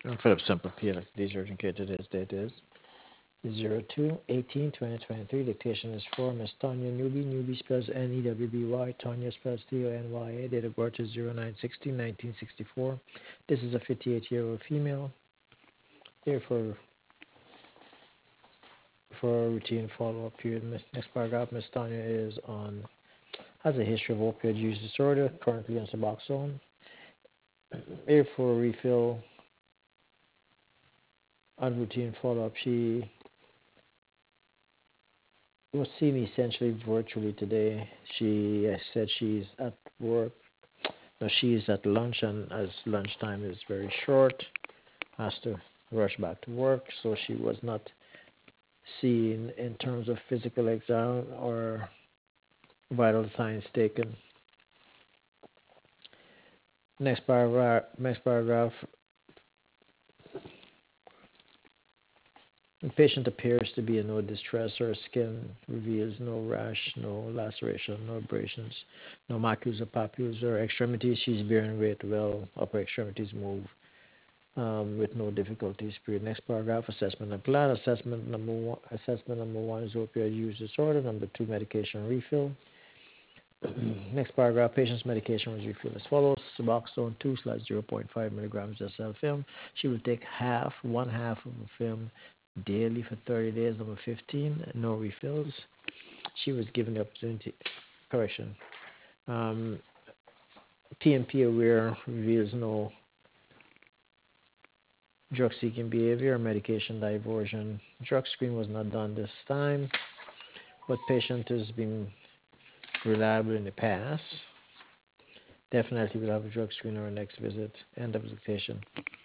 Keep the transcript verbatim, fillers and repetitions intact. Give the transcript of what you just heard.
I'm Philip Simple, P L X D's urgent care. Today's date is zero two eighteen twenty twenty-three. Dictation is for Miss Tanya Newby. Newby spells N E W B Y. Tanya spells T O N Y A. Date of birth is zero nine sixteen nineteen sixty-four. This is a fifty-eight-year-old female. Here for for a routine follow-up period. Miss, next paragraph, Miss Tanya is on has a history of opioid use disorder, currently on Suboxone. Here for a refill on routine follow-up. She was seen essentially virtually today. She uh, said she's at work. No, she's at lunch, and as lunchtime is very short, has to rush back to work. So she was not seen in terms of physical exam or vital signs taken. Next paragraph. Next paragraph. The patient appears to be in no distress. Her skin reveals no rash, no laceration, no abrasions, no macules or papules. Her extremities, she's bearing weight well. Upper extremities move um, with no difficulties. Period. Next paragraph, assessment and plan. Assessment number one, assessment number one is opioid use disorder. Number two, medication refill. Next paragraph, patient's medication was refilled as follows. Suboxone two slash zero point five milligrams S L film. She will take half, one half of a film daily for thirty days. Number fifteen, no refills. She was given the opportunity, correction. Um, P M P aware reveals no drug seeking behavior or medication diversion. Drug screen was not done this time, but patient has been reliable in the past. Definitely will have a drug screen or a next visit. End of dictation.